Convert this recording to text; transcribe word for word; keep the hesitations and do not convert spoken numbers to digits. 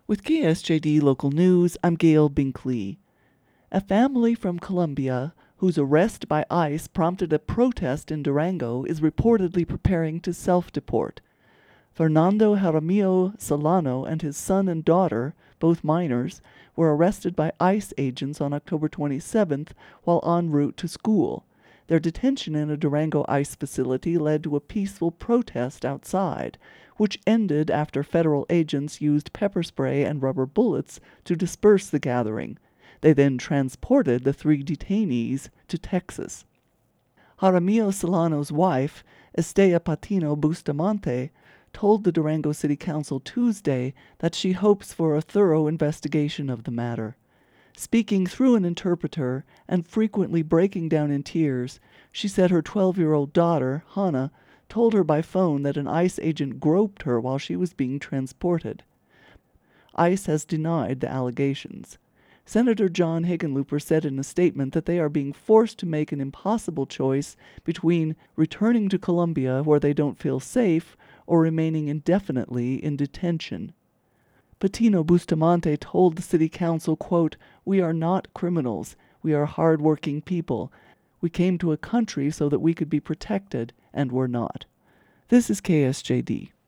With K S J D Local News, I'm Gail Binkley. A family from Colombia, whose arrest by ICE prompted a protest in Durango, is reportedly preparing to self-deport. Fernando Jaramillo Solano and his son and daughter, both minors, were arrested by ICE agents on October twenty-seventh while en route to school. Their detention in a Durango ICE facility led to a peaceful protest outside, which ended after federal agents used pepper spray and rubber bullets to disperse the gathering. They then transported the three detainees to Texas. Jaramillo Solano's wife, Estea Patino Bustamante, told the Durango City Council Tuesday that she hopes for a thorough investigation of the matter. Speaking through an interpreter and frequently breaking down in tears, she said her twelve-year-old daughter, Hannah, told her by phone that an ICE agent groped her while she was being transported. ICE has denied the allegations. Senator John Hickenlooper said in a statement that they are being forced to make an impossible choice between returning to Colombia where they don't feel safe or remaining indefinitely in detention. Patino Bustamante told the city council, quote, "We are not criminals. We are hard-working people. We came to a country so that we could be protected, and we're not." This is K S J D.